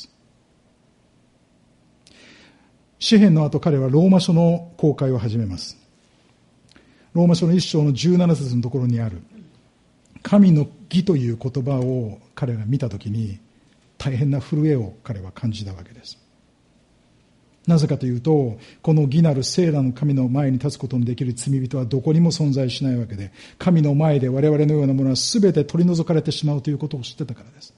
詩編の後、彼はローマ書の公開を始めます。ローマ書の一章のじゅうなな節のところにある神の義という言葉を彼が見たときに大変な震えを彼は感じたわけです。なぜかというと、この義なる聖なる神の前に立つことのできる罪人はどこにも存在しないわけで、神の前で我々のようなものは全て取り除かれてしまうということを知ってたからです。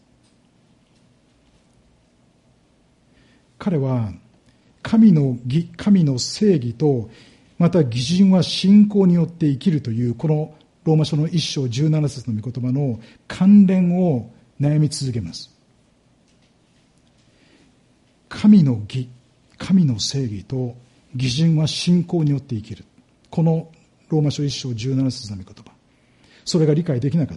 彼は神の義、神の正義と、また義人は信仰によって生きるというこのローマ書の一章じゅうなな節の御言葉の関連を悩み続けます。神の義、神の正義と義人は信仰によって生きる。このローマ書一章じゅうなな節の御言葉。それが理解できなかった。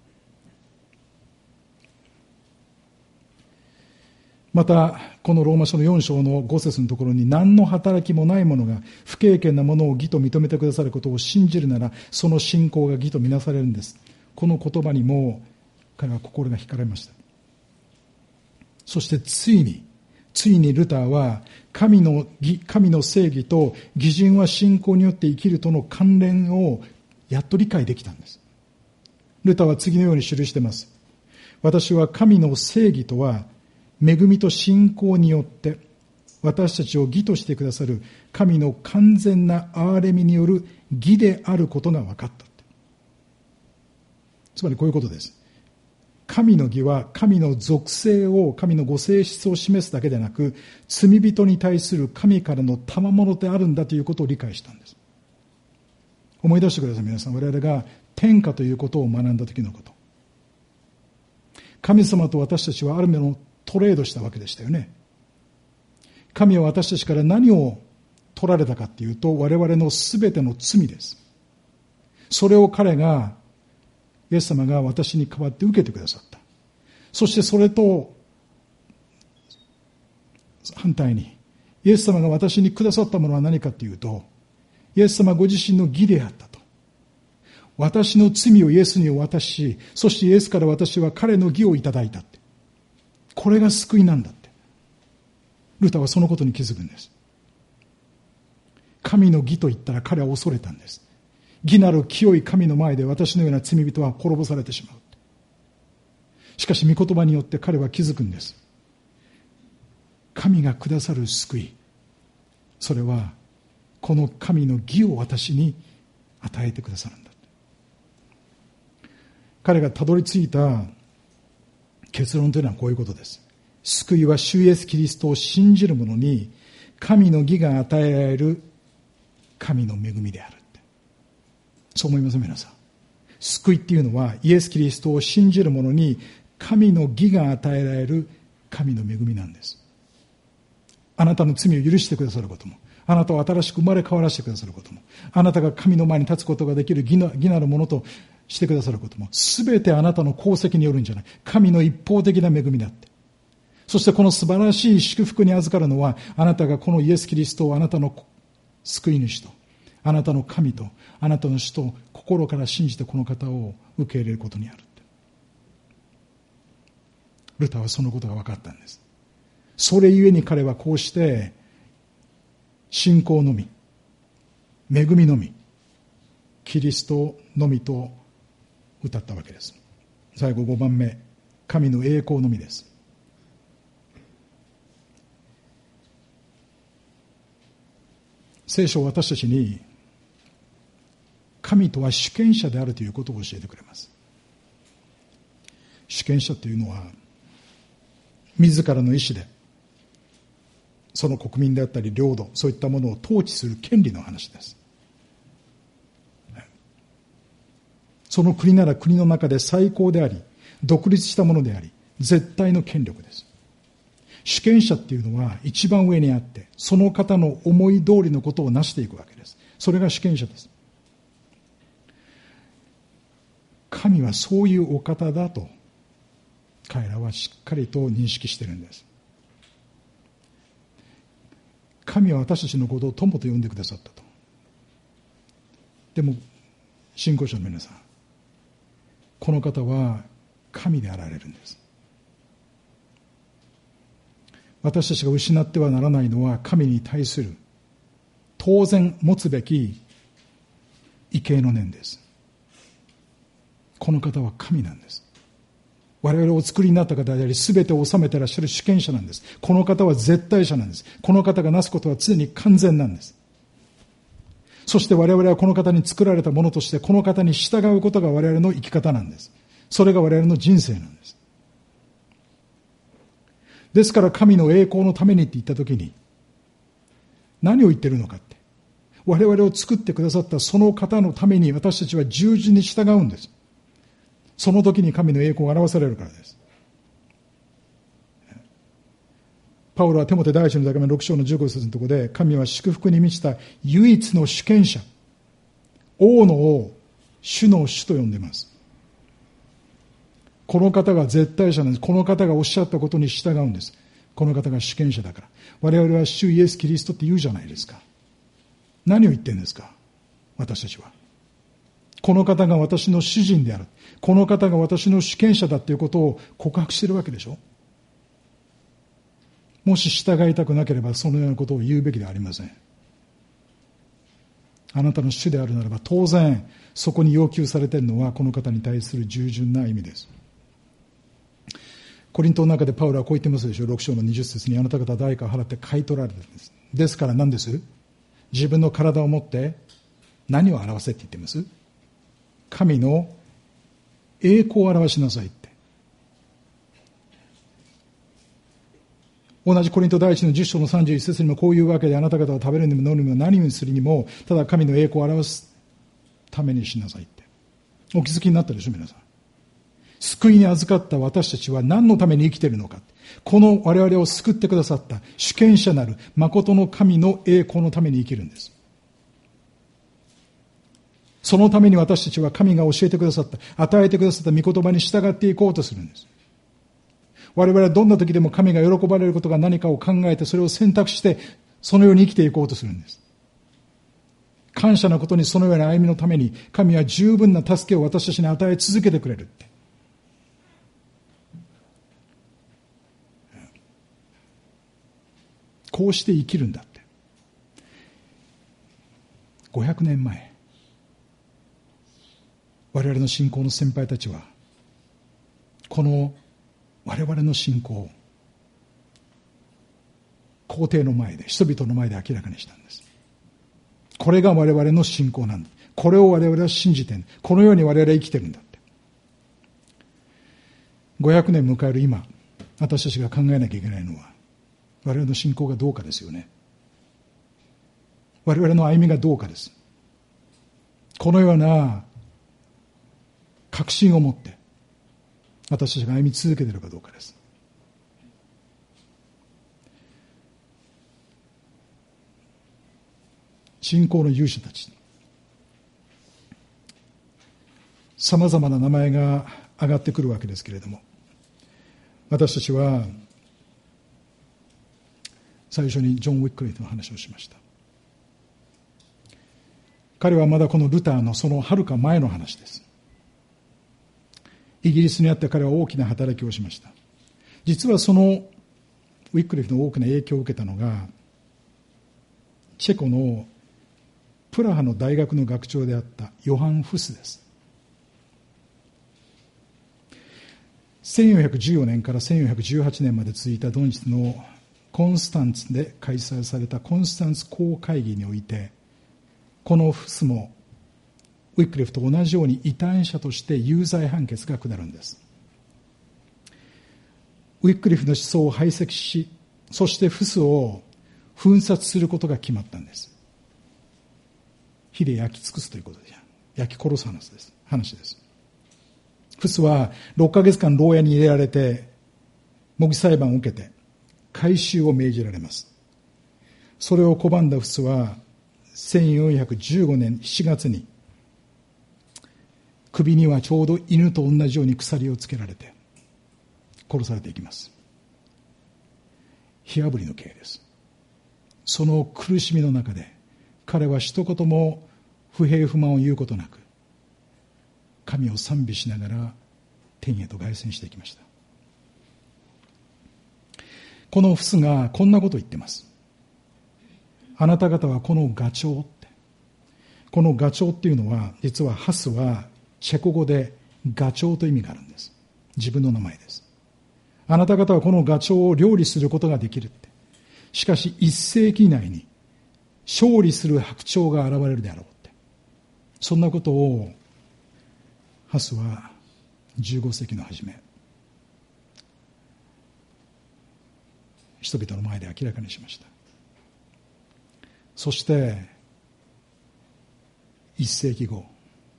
また、このローマ書のよん章のご節のところに、何の働きもない者が不経験なものを義と認めてくださることを信じるなら、その信仰が義とみなされるんです。この言葉にも彼は心が惹かれました。そしてついに、ついにルターは神の義、神の正義と義人は信仰によって生きるとの関連をやっと理解できたんです。ルターは次のように記しています。私は神の正義とは、恵みと信仰によって私たちを義としてくださる神の完全な憐れみによる義であることが分かった。つまりこういうことです。神の義は神の属性を、神のご性質を示すだけでなく、罪人に対する神からの賜物であるんだということを理解したんです。思い出してください、皆さん。我々が天下ということを学んだ時のこと。神様と私たちはある意味のトレードしたわけでしたよね。神は私たちから何を取られたかというと、我々のすべての罪です。それを彼が、イエス様が私に代わって受けてくださった。そしてそれと反対に、イエス様が私にくださったものは何かというと、イエス様ご自身の義であったと。私の罪をイエスにお渡しし、そしてイエスから私は彼の義をいただいたって。これが救いなんだって。ルターはそのことに気づくんです。神の義と言ったら彼は恐れたんです。義なる清い神の前で私のような罪人は滅ぼされてしまう。しかし御言葉によって彼は気づくんです。神がくださる救い、それはこの神の義を私に与えてくださるんだ。彼がたどり着いた結論というのはこういうことです。救いは主イエスキリストを信じる者に神の義が与えられる神の恵みであるって。そう思います皆さん。救いっていうのはイエスキリストを信じる者に神の義が与えられる神の恵みなんです。あなたの罪を許してくださることも、あなたを新しく生まれ変わらせてくださることも、あなたが神の前に立つことができる義な、義なるものとしてくださることも、すべてあなたの功績によるんじゃない。神の一方的な恵みだって。そしてこの素晴らしい祝福に預かるのは、あなたがこのイエス・キリストをあなたの救い主と、あなたの神と、あなたの主と心から信じてこの方を受け入れることにあるって。ルターはそのことが分かったんです。それゆえに彼はこうして、信仰のみ、恵みのみ、キリストのみと歌ったわけです。最後ごばんめ、 神の栄光のみです。聖書は私たちに神とは主権者であるということを教えてくれます。主権者というのは自らの意思でその国民であったり領土、そういったものを統治する権利の話です。その国なら国の中で最高であり、独立したものであり、絶対の権力です。主権者っていうのは一番上にあって、その方の思い通りのことを成していくわけです。それが主権者です。神はそういうお方だと彼らはしっかりと認識しているんです。神は私たちのことを友と呼んでくださったと。でも信仰者の皆さん、この方は神であられるんです。私たちが失ってはならないのは神に対する当然持つべき畏敬の念です。この方は神なんです。我々をお作りになった方であり、全てを治めていらっしゃる主権者なんです。この方は絶対者なんです。この方がなすことは常に完全なんです。そして我々はこの方に作られたものとして、この方に従うことが我々の生き方なんです。それが我々の人生なんです。ですから神の栄光のためにって言ったときに、何を言ってるのかって。我々を作ってくださったその方のために私たちは従順に従うんです。その時に神の栄光が表されるからです。パウロはテモテ第一の手紙ろく章のじゅうご節のところで、神は祝福に満ちた唯一の主権者、王の王、主の主と呼んでいます。この方が絶対者なんです。この方がおっしゃったことに従うんです。この方が主権者だから。我々は主イエスキリストって言うじゃないですか。何を言ってるんですか、私たちは。この方が私の主人である。この方が私の主権者だということを告白しているわけでしょ。もし従いたくなければそのようなことを言うべきではありません。あなたの主であるならば当然そこに要求されているのはこの方に対する従順な意味です。コリントの中でパウロはこう言ってますでしょ。ろく章のにじゅう節に、あなた方は代価を払って買い取られたんです。ですから何です？自分の体を持って何を表せって言ってます？神の栄光を表しなさいって。同じコリント第一のじゅっ章のさんじゅういち節にもこういうわけで、あなた方は食べるにも飲むにも何にするにもただ神の栄光を表すためにしなさいって。お気づきになったでしょ皆さん。救いに預かった私たちは何のために生きているのか。この我々を救ってくださった主権者なる誠の神の栄光のために生きるんです。そのために私たちは神が教えてくださった、与えてくださった御言葉に従っていこうとするんです。我々はどんな時でも神が喜ばれることが何かを考えて、それを選択してそのように生きていこうとするんです。感謝のことにそのような歩みのために神は十分な助けを私たちに与え続けてくれるって。こうして生きるんだって。ごひゃくねんまえ、我々の信仰の先輩たちはこの我々の信仰を皇帝の前で、人々の前で明らかにしたんです。これが我々の信仰なんだ。これを我々は信じている。このように我々は生きているんだって。ごひゃくねん迎える今、私たちが考えなきゃいけないのは我々の信仰がどうかですよね。我々の歩みがどうかです。このような確信を持って私たちが歩み続けているかどうかです。信仰の勇者たち、さまざまな名前が上がってくるわけですけれども、私たちは最初にジョン・ウィックリフの話をしました。彼はまだこのルターのそのはるか前の話です。イギリスにあって彼は大きな働きをしました。実はそのウィックリフの大きな影響を受けたのがチェコのプラハの大学の学長であったヨハン・フスです。 せんよんひゃくじゅうよねんからせんよんひゃくじゅうはちねんまで続いたドイツのコンスタンツで開催されたコンスタンツ公会議において、このフスもウィックリフと同じように異端者として有罪判決が下るんです。ウィックリフの思想を排斥し、そしてフスを粉殺することが決まったんです。火で焼き尽くすということで、焼き殺す話です。話です。フスはろっかげつかん牢屋に入れられて、模擬裁判を受けて回収を命じられます。それを拒んだフスはせんよんひゃくじゅうごねんしちがつに首にはちょうど犬と同じように鎖をつけられて殺されていきます。火あぶりの刑です。その苦しみの中で彼は一言も不平不満を言うことなく神を賛美しながら天へと凱旋していきました。このフスがこんなことを言っています。あなた方はこのガチョウって、このガチョウっていうのは実はハスはチェコ語でガチョウという意味があるんです。自分の名前です。あなた方はこのガチョウを料理することができるって。しかし一世紀以内に勝利する白鳥が現れるであろうって。そんなことをハスはじゅうごせきの初め人々の前で明らかにしました。そして一世紀後、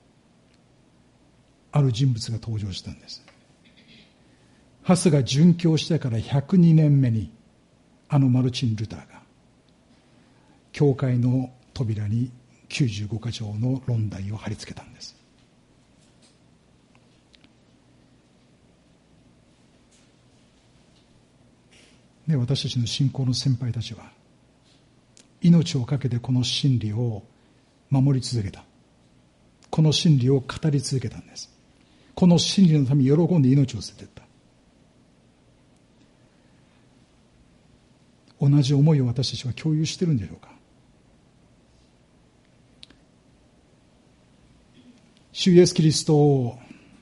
ある人物が登場したんです。ハスが殉教してからひゃくにねんめに、あのマルチン・ルターが教会の扉にきゅうじゅうごか条の論題を貼り付けたんです。で、私たちの信仰の先輩たちは命を懸けてこの真理を守り続けた。この真理を語り続けたんです。この真理のために喜んで命を捨てていった。同じ思いを私たちは共有しているんでしょうか。主イエスキリストを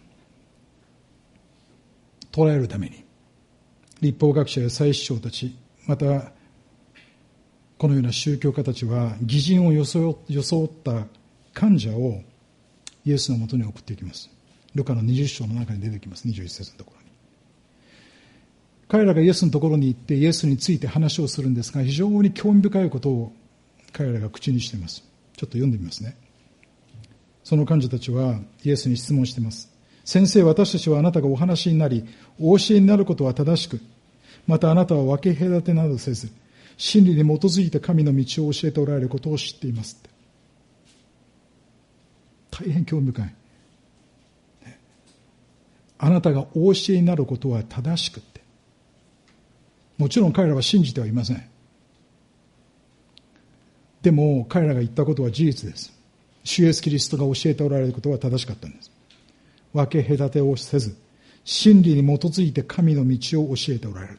捉えるために律法学者や祭司長たち、またこのような宗教家たちは義人を装った患者をイエスのもとに送っていきます。ルカのにじゅっ章の中に出てきます。にじゅういっ節のところに。彼らがイエスのところに行ってイエスについて話をするんですが、非常に興味深いことを彼らが口にしています。ちょっと読んでみますね。その患者たちはイエスに質問しています。先生、私たちはあなたがお話になり、お教えになることは正しく、またあなたは分け隔てなどせず、真理に基づいて神の道を教えておられることを知っていますって。大変興味深い。あなたがお教えになることは正しくって。もちろん彼らは信じてはいません。でも彼らが言ったことは事実です。主イエスキリストが教えておられることは正しかったんです。分け隔てをせず、真理に基づいて神の道を教えておられるって。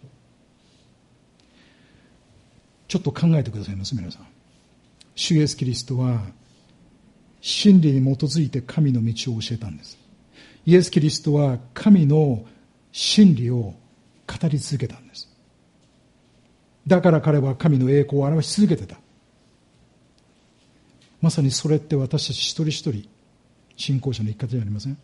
ちょっと考えてくださいます、皆さん。主イエスキリストは真理に基づいて神の道を教えたんです。イエスキリストは神の真理を語り続けたんです。だから彼は神の栄光を表し続けてた。まさにそれって私たち一人一人信仰者の生き方じゃありません？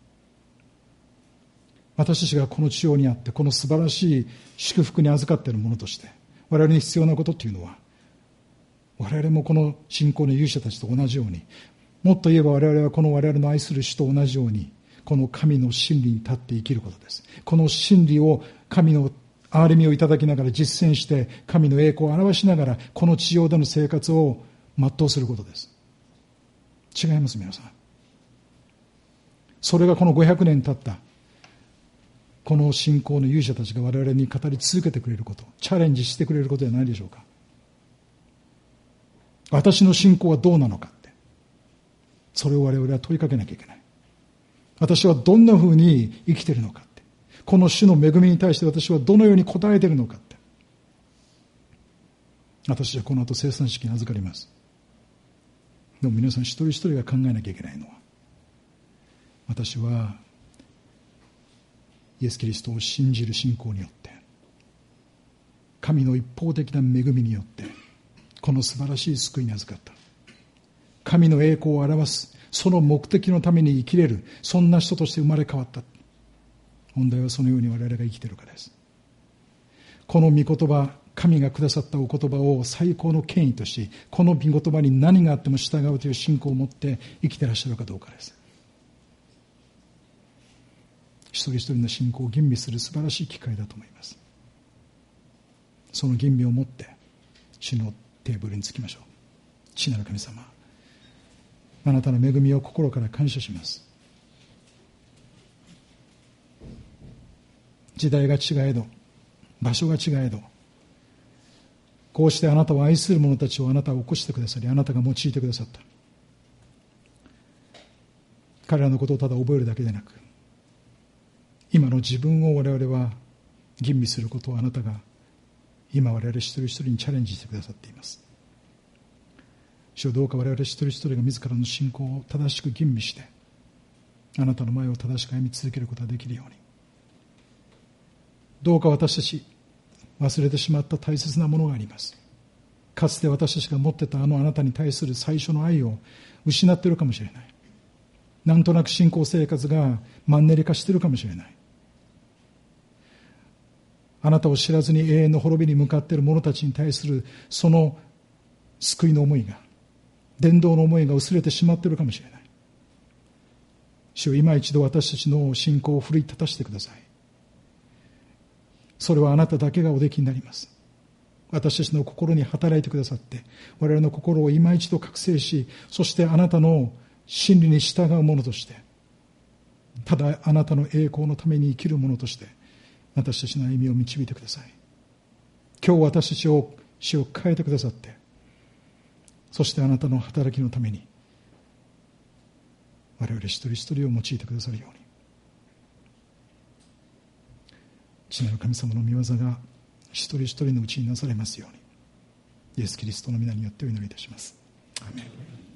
私たちがこの地上にあってこの素晴らしい祝福に預かっているものとして我々に必要なことっていうのは、我々もこの信仰の勇者たちと同じように、もっと言えば我々はこの我々の愛する主と同じようにこの神の真理に立って生きることです。この真理を神の憐れみをいただきながら実践して神の栄光を表しながらこの地上での生活を全うすることです。違います、皆さん。それがこのごひゃくねん経ったこの信仰の勇者たちが我々に語り続けてくれること、チャレンジしてくれることじゃないでしょうか。私の信仰はどうなのかって、それを我々は問いかけなきゃいけない。私はどんなふうに生きているのかって、この主の恵みに対して私はどのように応えているのかって、私はこの後生産式に預かります。でも皆さん一人一人が考えなきゃいけないのは、私はイエス・キリストを信じる信仰によって、神の一方的な恵みによってこの素晴らしい救いに預かった。神の栄光を表すその目的のために生きれる、そんな人として生まれ変わった。問題はそのように我々が生きているかです。この御言葉、神がくださったお言葉を最高の権威とし、この御言葉に何があっても従うという信仰を持って生きていらっしゃるかどうかです。一人一人の信仰を吟味する素晴らしい機会だと思います。その吟味を持って主のテーブルにつきましょう。父なる神様、あなたの恵みを心から感謝します。時代が違えど、場所が違えど、こうしてあなたを愛する者たちをあなたは起こしてくださり、あなたが用いてくださった。彼らのことをただ覚えるだけでなく、今の自分を我々は吟味することをあなたが今我々一人一人にチャレンジしてくださっています。主よ、どうか我々一人一人が自らの信仰を正しく吟味してあなたの前を正しく歩み続けることができるように、どうか私たち忘れてしまった大切なものがあります。かつて私たちが持ってたあのあなたに対する最初の愛を失っているかもしれない。なんとなく信仰生活がマンネリ化しているかもしれない。あなたを知らずに永遠の滅びに向かっている者たちに対するその救いの思いが、伝道の思いが薄れてしまっているかもしれない。主よ、今一度私たちの信仰を奮い立たせてください。それはあなただけがおできになります。私たちの心に働いてくださって、我々の心を今一度覚醒し、そしてあなたの真理に従う者として、ただあなたの栄光のために生きる者として私たちの歩みを導いてください。今日私たちを主を変えてくださって、そしてあなたの働きのために我々一人一人を用いてくださるように、父なる神様の御業が一人一人のうちになされますように、イエス・キリストの皆によってお祈りいたします。アーメン。